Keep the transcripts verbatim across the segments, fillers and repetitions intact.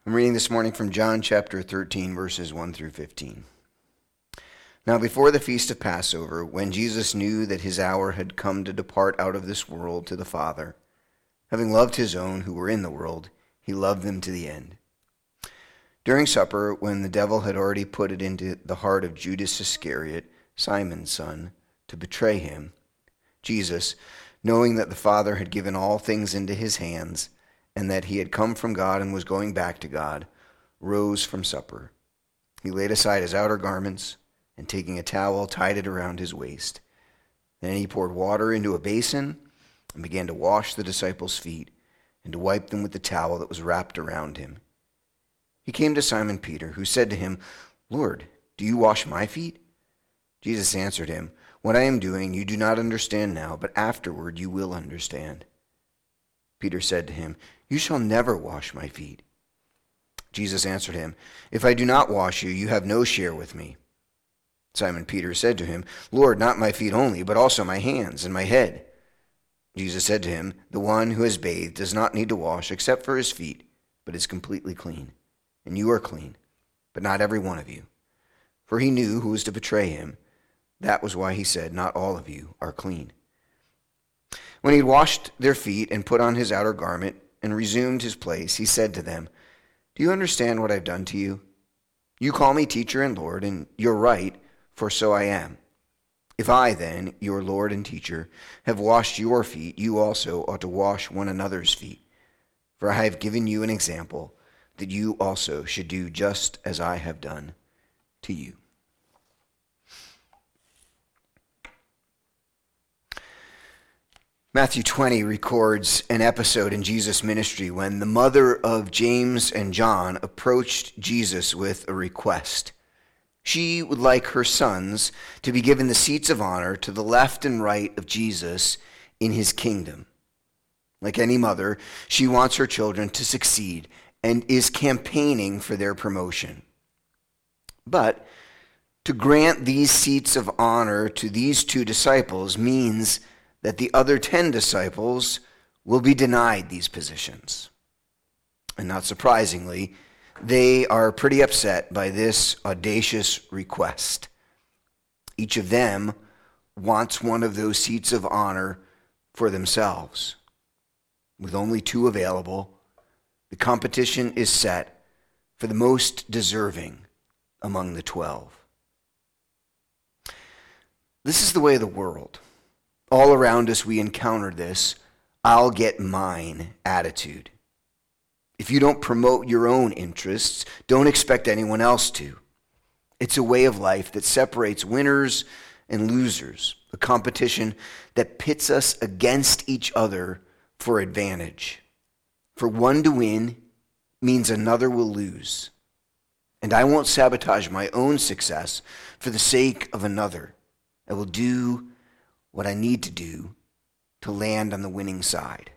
I'm reading this morning from John chapter thirteen, verses one through fifteen. Now before the feast of Passover, when Jesus knew that his hour had come to depart out of this world to the Father, having loved his own who were in the world, he loved them to the end. During supper, when the devil had already put it into the heart of Judas Iscariot, Simon's son, to betray him, Jesus, knowing that the Father had given all things into his hands, and that he had come from God and was going back to God, rose from supper. He laid aside his outer garments, and taking a towel, tied it around his waist. Then he poured water into a basin and began to wash the disciples' feet and to wipe them with the towel that was wrapped around him. He came to Simon Peter, who said to him, "Lord, do you wash my feet?" Jesus answered him, "What I am doing you do not understand now, but afterward you will understand." Peter said to him, "You shall never wash my feet." Jesus answered him, "If I do not wash you, you have no share with me." Simon Peter said to him, "Lord, not my feet only, but also my hands and my head." Jesus said to him, "The one who has bathed does not need to wash except for his feet, but is completely clean. And you are clean, but not every one of you." For he knew who was to betray him. That was why he said, "Not all of you are clean." When he had washed their feet and put on his outer garment and resumed his place, he said to them, "Do you understand what I've done to you? You call me teacher and Lord, and you're right, for so I am. If I, then, your Lord and teacher, have washed your feet, you also ought to wash one another's feet. For I have given you an example, that you also should do just as I have done to you." Matthew twenty records an episode in Jesus' ministry when the mother of James and John approached Jesus with a request. She would like her sons to be given the seats of honor to the left and right of Jesus in his kingdom. Like any mother, she wants her children to succeed and is campaigning for their promotion. But to grant these seats of honor to these two disciples means that the other ten disciples will be denied these positions. And not surprisingly, they are pretty upset by this audacious request. Each of them wants one of those seats of honor for themselves. With only two available, the competition is set for the most deserving among the twelve. This is the way of the world. All around us we encounter this "I'll get mine" attitude. If you don't promote your own interests, don't expect anyone else to. It's a way of life that separates winners and losers, a competition that pits us against each other for advantage. For one to win means another will lose. And I won't sabotage my own success for the sake of another. I will do what I need to do to land on the winning side.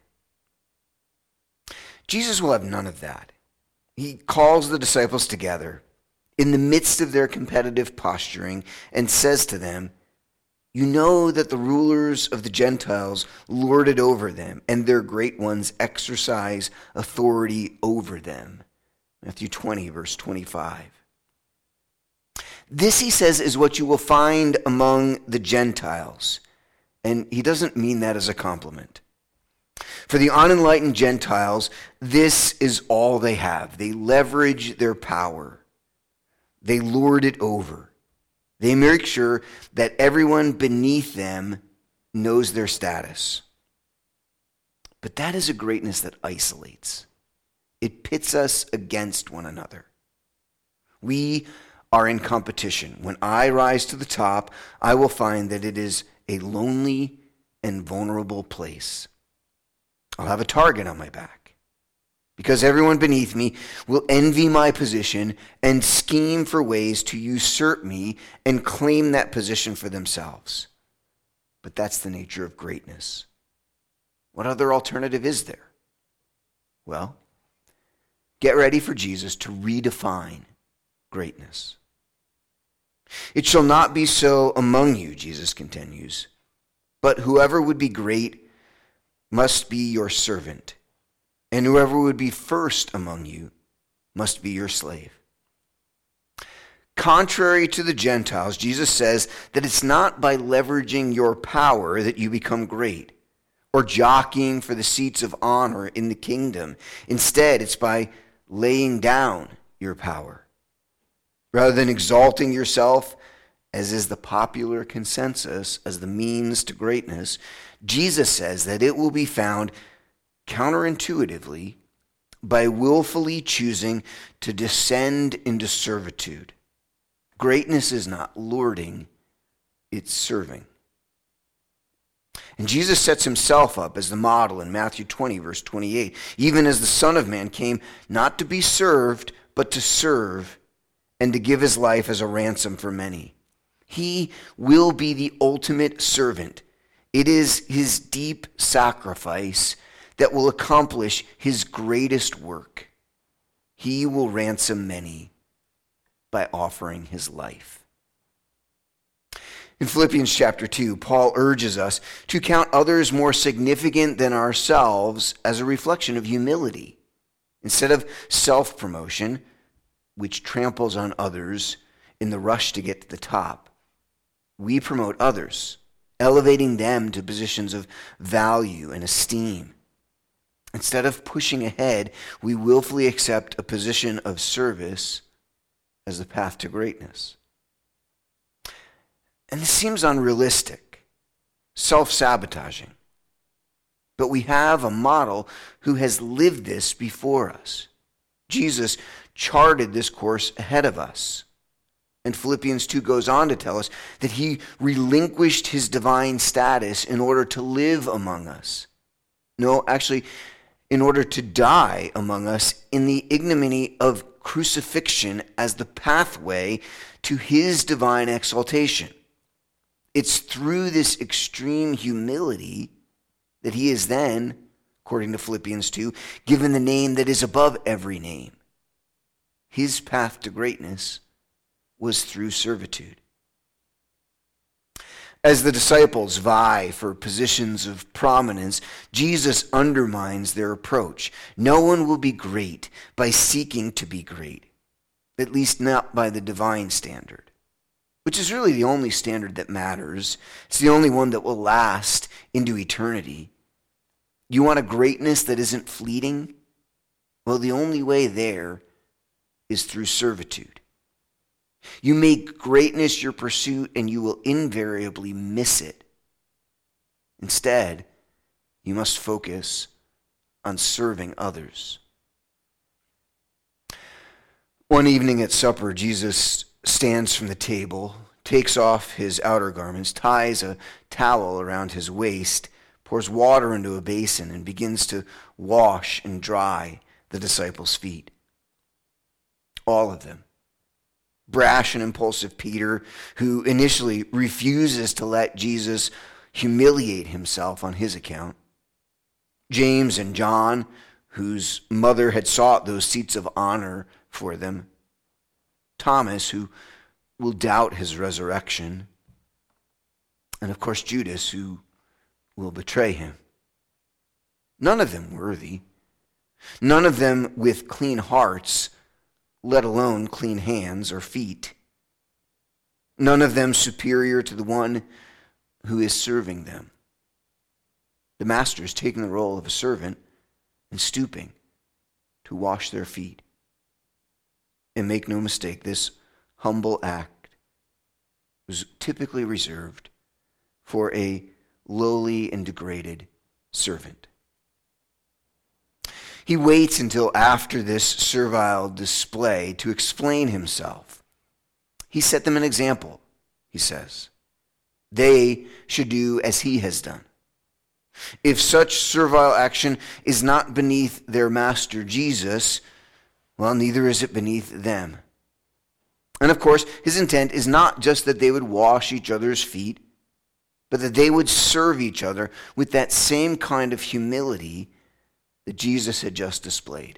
Jesus will have none of that. He calls the disciples together in the midst of their competitive posturing and says to them, "You know that the rulers of the Gentiles lord it over them, and their great ones exercise authority over them." Matthew twenty, verse twenty-five. This, he says, is what you will find among the Gentiles. And he doesn't mean that as a compliment. For the unenlightened Gentiles, this is all they have. They leverage their power. They lord it over. They make sure that everyone beneath them knows their status. But that is a greatness that isolates. It pits us against one another. We are in competition. When I rise to the top, I will find that it is a lonely and vulnerable place. I'll have a target on my back because everyone beneath me will envy my position and scheme for ways to usurp me and claim that position for themselves. But that's the nature of greatness. What other alternative is there? Well, get ready for Jesus to redefine greatness. "It shall not be so among you," Jesus continues, "but whoever would be great must be your servant, and whoever would be first among you must be your slave. Contrary to the Gentiles, Jesus says that it's not by leveraging your power that you become great or jockeying for the seats of honor in the kingdom. Instead, it's by laying down your power. Rather than exalting yourself, as is the popular consensus, as the means to greatness, Jesus says that it will be found counterintuitively by willfully choosing to descend into servitude. Greatness is not lording, it's serving. And Jesus sets himself up as the model in Matthew twenty, verse twenty-eight. Even as the Son of Man came not to be served, but to serve, and to give his life as a ransom for many. He will be the ultimate servant. It is his deep sacrifice that will accomplish his greatest work. He will ransom many by offering his life. In Philippians chapter two, Paul urges us to count others more significant than ourselves as a reflection of humility. Instead of self-promotion, which tramples on others in the rush to get to the top, we promote others, elevating them to positions of value and esteem. Instead of pushing ahead, we willfully accept a position of service as the path to greatness. And this seems unrealistic, self-sabotaging. But we have a model who has lived this before us. Jesus charted this course ahead of us. And Philippians two goes on to tell us that he relinquished his divine status in order to live among us. No, actually, in order to die among us in the ignominy of crucifixion as the pathway to his divine exaltation. It's through this extreme humility that he is then, according to Philippians two, given the name that is above every name. His path to greatness was through servitude. As the disciples vie for positions of prominence, Jesus undermines their approach. No one will be great by seeking to be great, at least not by the divine standard, which is really the only standard that matters. It's the only one that will last into eternity. You want a greatness that isn't fleeting? Well, the only way there is through servitude. You make greatness your pursuit and you will invariably miss it. Instead, you must focus on serving others. One evening at supper, Jesus stands from the table, takes off his outer garments, ties a towel around his waist, pours water into a basin, and begins to wash and dry the disciples' feet. All of them. Brash and impulsive Peter, who initially refuses to let Jesus humiliate himself on his account. James and John, whose mother had sought those seats of honor for them. Thomas, who will doubt his resurrection. And of course, Judas, who will betray him. None of them worthy. None of them with clean hearts, let alone clean hands or feet. None of them superior to the one who is serving them. The master is taking the role of a servant and stooping to wash their feet. And make no mistake, this humble act was typically reserved for a lowly and degraded servant. He waits until after this servile display to explain himself. He set them an example, he says. They should do as he has done. If such servile action is not beneath their master Jesus, well, neither is it beneath them. And of course, his intent is not just that they would wash each other's feet, but that they would serve each other with that same kind of humility that Jesus had just displayed.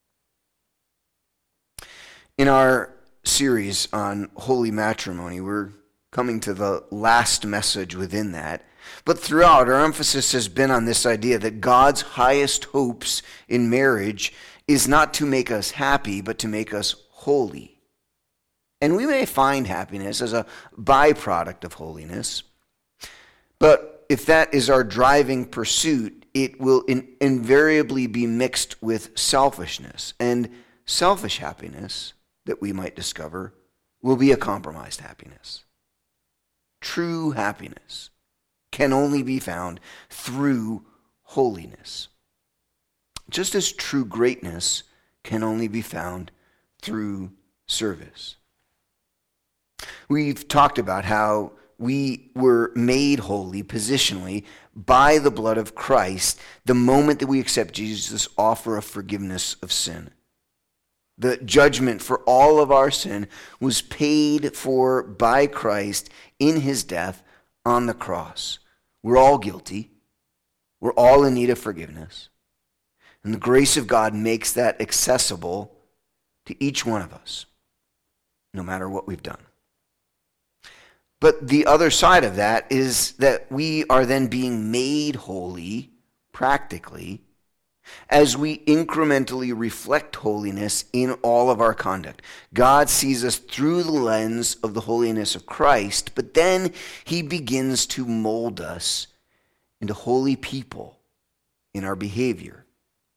In our series on holy matrimony, we're coming to the last message within that. But throughout, our emphasis has been on this idea that God's highest hopes in marriage is not to make us happy, but to make us holy. And we may find happiness as a byproduct of holiness, but if that is our driving pursuit, it will in- invariably be mixed with selfishness. And selfish happiness that we might discover will be a compromised happiness. True happiness can only be found through holiness, just as true greatness can only be found through service. We've talked about how we were made holy positionally by the blood of Christ the moment that we accept Jesus' offer of forgiveness of sin. The judgment for all of our sin was paid for by Christ in his death on the cross. We're all guilty. We're all in need of forgiveness. And the grace of God makes that accessible to each one of us, no matter what we've done. But the other side of that is that we are then being made holy, practically, as we incrementally reflect holiness in all of our conduct. God sees us through the lens of the holiness of Christ, but then he begins to mold us into holy people in our behavior.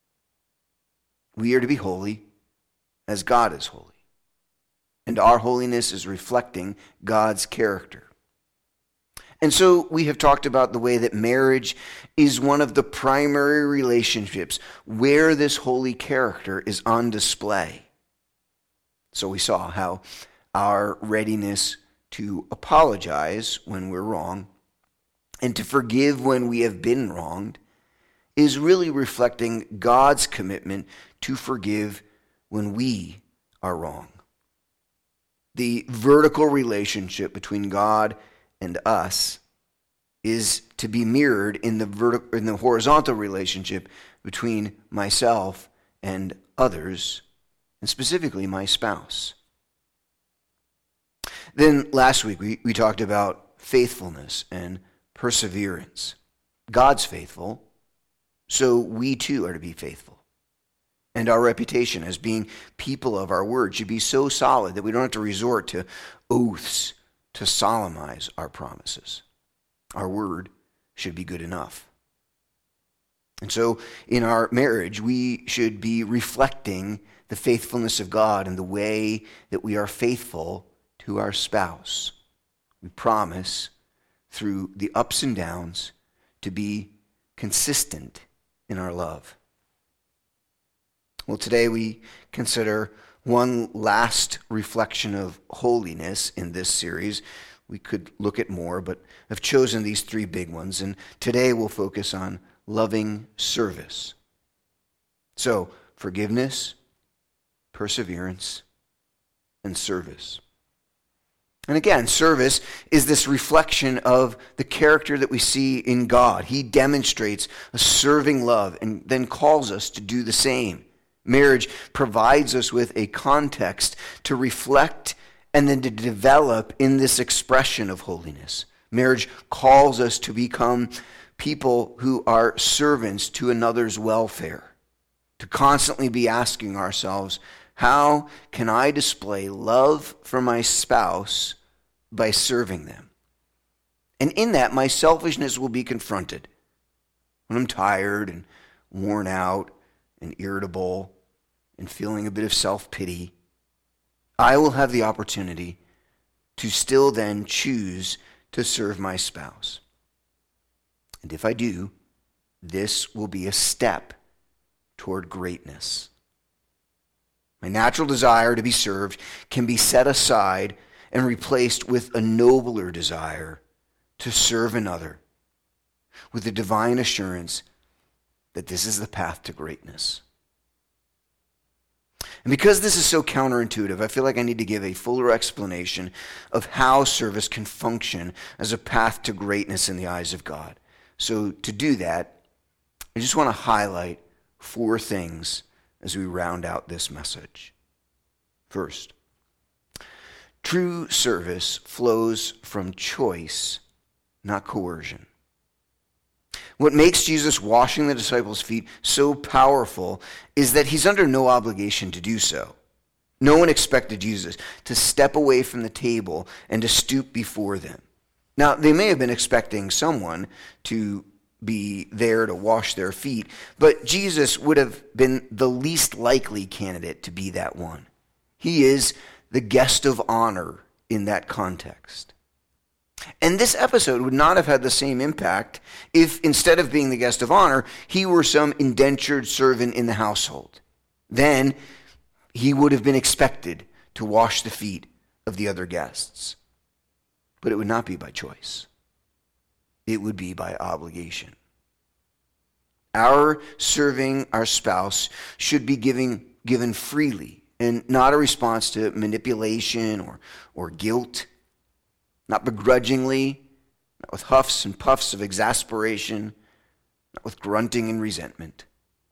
We are to be holy as God is holy. And our holiness is reflecting God's character. And so we have talked about the way that marriage is one of the primary relationships where this holy character is on display. So we saw how our readiness to apologize when we're wrong and to forgive when we have been wronged is really reflecting God's commitment to forgive when we are wrong. The vertical relationship between God and us is to be mirrored in the vertical, in the horizontal relationship between myself and others, and specifically my spouse. Then last week we, we talked about faithfulness and perseverance. God's faithful, so we too are to be faithful. And our reputation as being people of our word should be so solid that we don't have to resort to oaths to solemnize our promises. Our word should be good enough. And so in our marriage, we should be reflecting the faithfulness of God in the way that we are faithful to our spouse. We promise through the ups and downs to be consistent in our love. Well, today we consider one last reflection of holiness in this series. We could look at more, but I've chosen these three big ones, and today we'll focus on loving service. So, forgiveness, perseverance, and service. And again, service is this reflection of the character that we see in God. He demonstrates a serving love and then calls us to do the same. Marriage provides us with a context to reflect and then to develop in this expression of holiness. Marriage calls us to become people who are servants to another's welfare, to constantly be asking ourselves, how can I display love for my spouse by serving them? And in that, my selfishness will be confronted. When I'm tired and worn out and irritable and feeling a bit of self-pity, I will have the opportunity to still then choose to serve my spouse. And if I do, this will be a step toward greatness. My natural desire to be served can be set aside and replaced with a nobler desire to serve another, with the divine assurance that this is the path to greatness. And because this is so counterintuitive, I feel like I need to give a fuller explanation of how service can function as a path to greatness in the eyes of God. So to do that, I just want to highlight four things as we round out this message. First, true service flows from choice, not coercion. What makes Jesus washing the disciples' feet so powerful is that he's under no obligation to do so. No one expected Jesus to step away from the table and to stoop before them. Now, they may have been expecting someone to be there to wash their feet, but Jesus would have been the least likely candidate to be that one. He is the guest of honor in that context. And this episode would not have had the same impact if, instead of being the guest of honor, he were some indentured servant in the household. Then he would have been expected to wash the feet of the other guests. But it would not be by choice. It would be by obligation. Our serving our spouse should be giving, given freely and not a response to manipulation or, or guilt. Not begrudgingly, not with huffs and puffs of exasperation, not with grunting and resentment.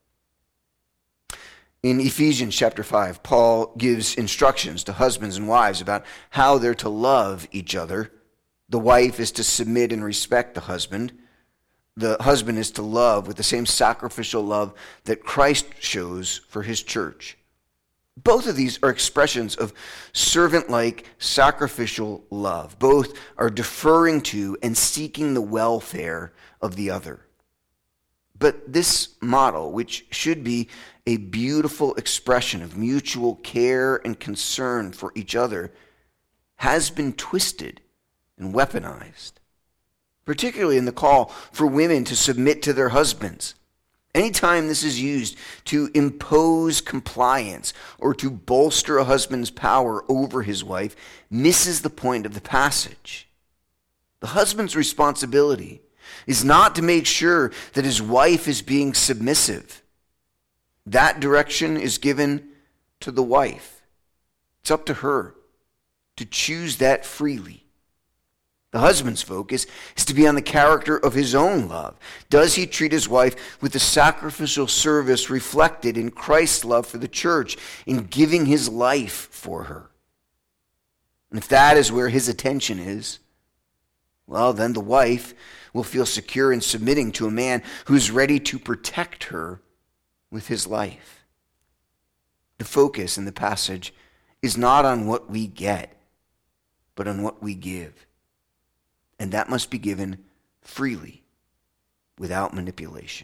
In Ephesians chapter five, Paul gives instructions to husbands and wives about how they're to love each other. The wife is to submit and respect the husband. The husband is to love with the same sacrificial love that Christ shows for his church. Both of these are expressions of servant-like sacrificial love. Both are deferring to and seeking the welfare of the other. But this model, which should be a beautiful expression of mutual care and concern for each other, has been twisted and weaponized, particularly in the call for women to submit to their husbands. Anytime this is used to impose compliance or to bolster a husband's power over his wife, misses the point of the passage. The husband's responsibility is not to make sure that his wife is being submissive. That direction is given to the wife. It's up to her to choose that freely. The husband's focus is to be on the character of his own love. Does he treat his wife with the sacrificial service reflected in Christ's love for the church in giving his life for her? And if that is where his attention is, well, then the wife will feel secure in submitting to a man who's ready to protect her with his life. The focus in the passage is not on what we get, but on what we give. And that must be given freely, without manipulation.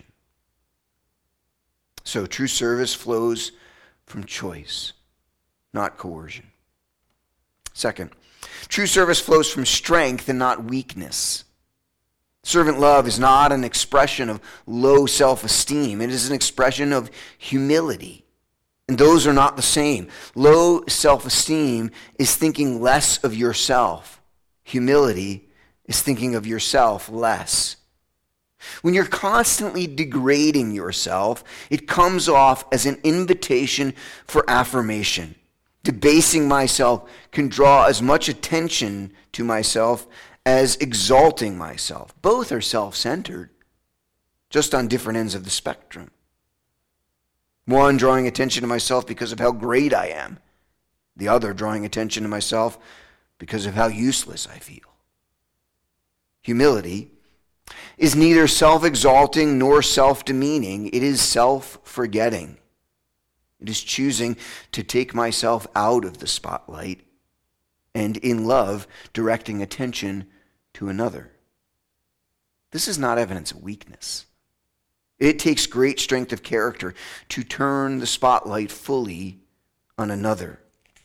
So true service flows from choice, not coercion. Second, true service flows from strength and not weakness. Servant love is not an expression of low self-esteem. It is an expression of humility. And those are not the same. Low self-esteem is thinking less of yourself. Humility is thinking of yourself less. When you're constantly degrading yourself, it comes off as an invitation for affirmation. Debasing myself can draw as much attention to myself as exalting myself. Both are self-centered, just on different ends of the spectrum. One drawing attention to myself because of how great I am. The other drawing attention to myself because of how useless I feel. Humility is neither self-exalting nor self-demeaning. It is self-forgetting. It is choosing to take myself out of the spotlight and in love directing attention to another. This is not evidence of weakness. It takes great strength of character to turn the spotlight fully on another.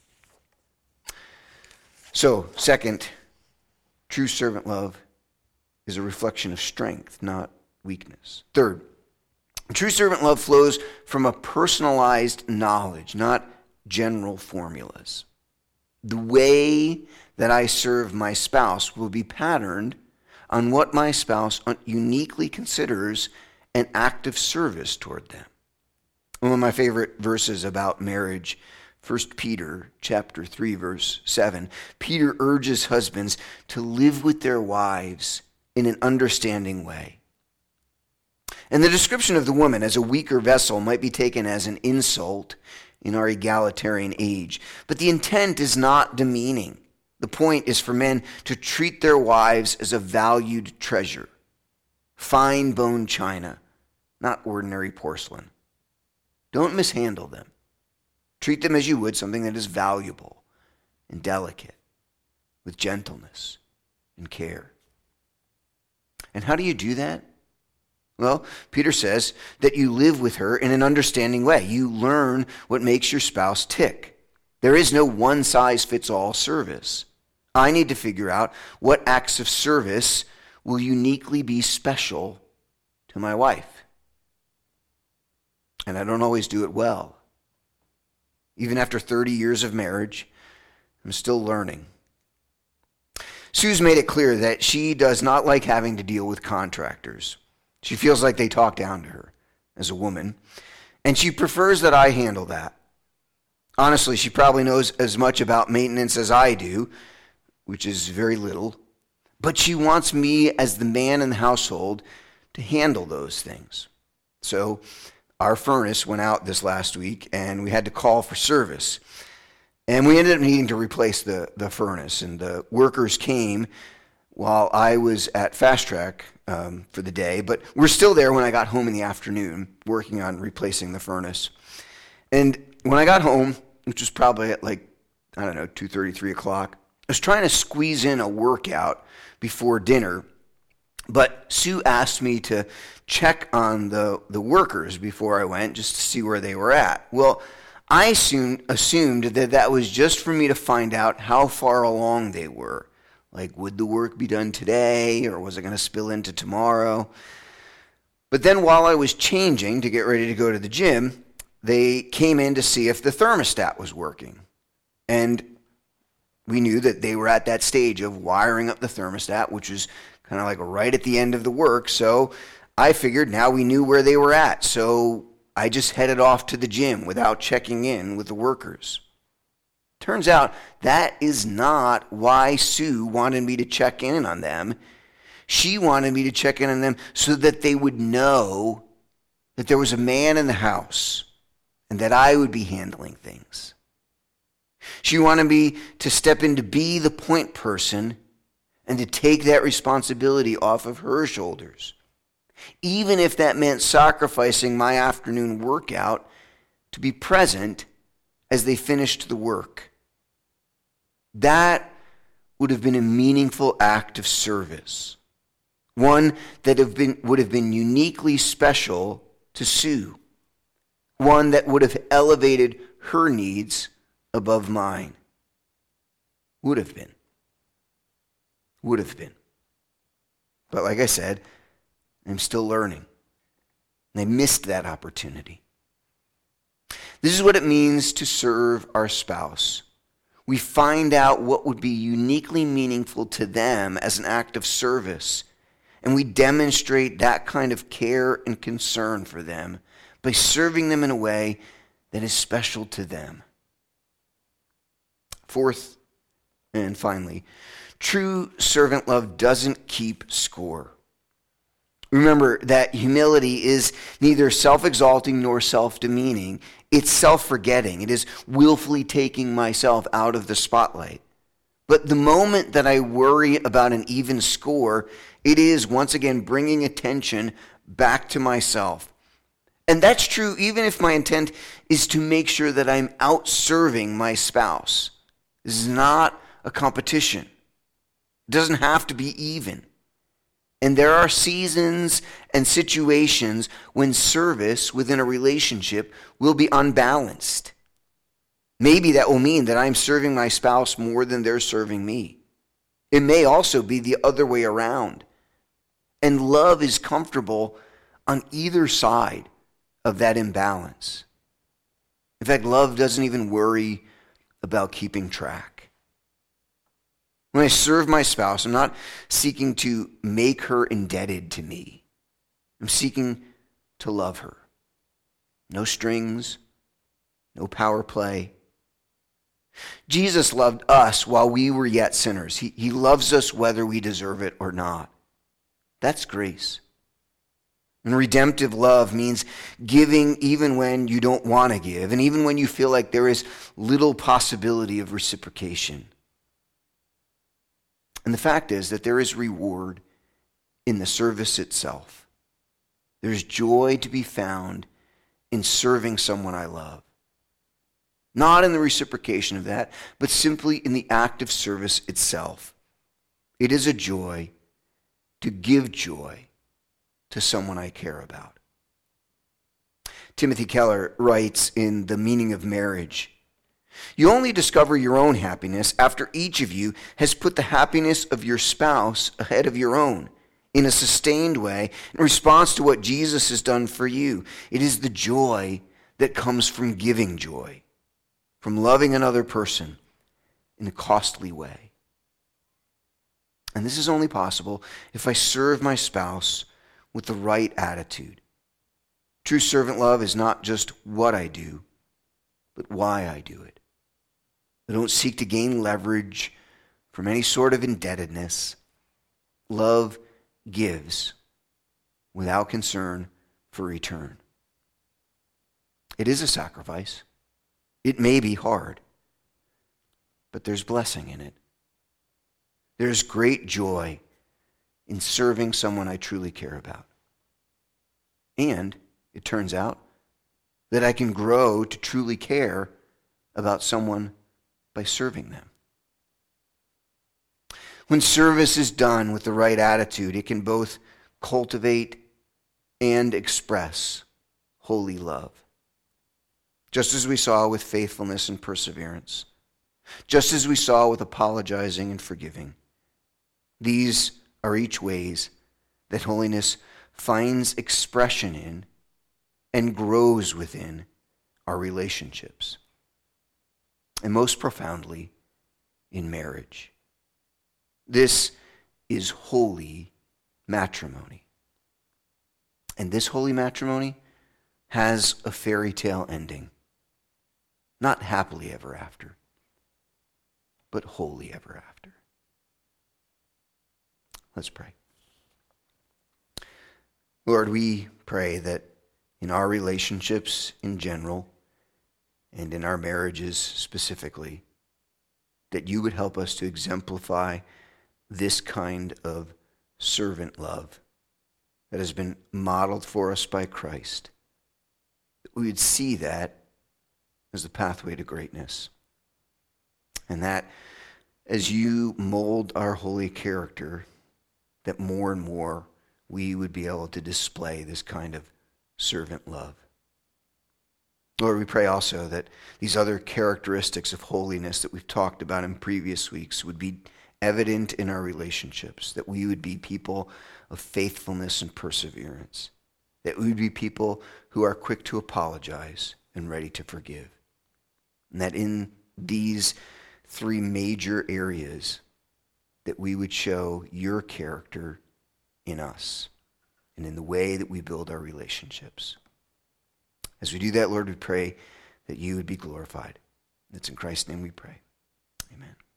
So, second, true servant love is a reflection of strength, not weakness. Third, true servant love flows from a personalized knowledge, not general formulas. The way that I serve my spouse will be patterned on what my spouse uniquely considers an act of service toward them. One of my favorite verses about marriage, First Peter chapter three, verse seven. Peter urges husbands to live with their wives in an understanding way. And the description of the woman as a weaker vessel might be taken as an insult in our egalitarian age. But the intent is not demeaning. The point is for men to treat their wives as a valued treasure. fine bone china, not ordinary porcelain. Don't mishandle them. Treat them as you would something that is valuable and delicate, with gentleness and care. And how do you do that? Well, Peter says that you live with her in an understanding way. You learn what makes your spouse tick. There is no one-size-fits-all service. I need to figure out what acts of service will uniquely be special to my wife. And I don't always do it well. Even after thirty years of marriage, I'm still learning. Sue's made it clear that she does not like having to deal with contractors. She feels like they talk down to her as a woman, and she prefers that I handle that. Honestly, she probably knows as much about maintenance as I do, which is very little, but she wants me as the man in the household to handle those things. So our furnace went out this last week, and we had to call for service. And we ended up needing to replace the, the furnace, and the workers came while I was at Fast Track um, for the day, but we're still there when I got home in the afternoon, working on replacing the furnace. And when I got home, which was probably at like, I don't know, two thirty, three o'clock, I was trying to squeeze in a workout before dinner, but Sue asked me to check on the, the workers before I went, just to see where they were at. Well, I assumed, assumed that that was just for me to find out how far along they were. Like, would the work be done today, or was it going to spill into tomorrow? But then while I was changing to get ready to go to the gym, they came in to see if the thermostat was working. And we knew that they were at that stage of wiring up the thermostat, which was kind of like right at the end of the work. So I figured now we knew where they were at. So I just headed off to the gym without checking in with the workers. Turns out that is not why Sue wanted me to check in on them. She wanted me to check in on them so that they would know that there was a man in the house and that I would be handling things. She wanted me to step in to be the point person and to take that responsibility off of her shoulders, even if that meant sacrificing my afternoon workout to be present as they finished the work. That would have been a meaningful act of service, one that have been, would have been uniquely special to Sue, one that would have elevated her needs above mine. Would have been. Would have been. But like I said, I'm still learning. And I missed that opportunity. This is what it means to serve our spouse. We find out what would be uniquely meaningful to them as an act of service, and we demonstrate that kind of care and concern for them by serving them in a way that is special to them. Fourth, and finally, true servant love doesn't keep score. Remember that humility is neither self-exalting nor self-demeaning. It's self-forgetting. It is willfully taking myself out of the spotlight. But the moment that I worry about an even score, it is once again bringing attention back to myself. And that's true even if my intent is to make sure that I'm out-serving my spouse. This is not a competition. It doesn't have to be even. And there are seasons and situations when service within a relationship will be unbalanced. Maybe that will mean that I'm serving my spouse more than they're serving me. It may also be the other way around. And love is comfortable on either side of that imbalance. In fact, love doesn't even worry about keeping track. When I serve my spouse, I'm not seeking to make her indebted to me. I'm seeking to love her. No strings, no power play. Jesus loved us while we were yet sinners. He, he loves us whether we deserve it or not. That's grace. And redemptive love means giving even when you don't want to give, and even when you feel like there is little possibility of reciprocation. And the fact is that there is reward in the service itself. There's joy to be found in serving someone I love. Not in the reciprocation of that, but simply in the act of service itself. It is a joy to give joy to someone I care about. Timothy Keller writes in The Meaning of Marriage, "You only discover your own happiness after each of you has put the happiness of your spouse ahead of your own in a sustained way in response to what Jesus has done for you. It is the joy that comes from giving joy, from loving another person in a costly way. And this is only possible if I serve my spouse with the right attitude. True servant love is not just what I do, but why I do it. I don't seek to gain leverage from any sort of indebtedness. Love gives without concern for return. It is a sacrifice. It may be hard, but there's blessing in it. There's great joy in serving someone I truly care about. And it turns out that I can grow to truly care about someone by serving them. When service is done with the right attitude, it can both cultivate and express holy love. Just as we saw with faithfulness and perseverance. Just as we saw with apologizing and forgiving. These are each ways that holiness finds expression in and grows within our relationships. And most profoundly, in marriage. This is holy matrimony. And this holy matrimony has a fairy tale ending. Not happily ever after, but holy ever after. Let's pray. Lord, we pray that in our relationships in general, and in our marriages specifically, that you would help us to exemplify this kind of servant love that has been modeled for us by Christ. That we would see that as the pathway to greatness. And that as you mold our holy character, that more and more we would be able to display this kind of servant love. Lord, we pray also that these other characteristics of holiness that we've talked about in previous weeks would be evident in our relationships, that we would be people of faithfulness and perseverance, that we would be people who are quick to apologize and ready to forgive, and that in these three major areas that we would show your character in us and in the way that we build our relationships. As we do that, Lord, we pray that you would be glorified. It's in Christ's name we pray. Amen.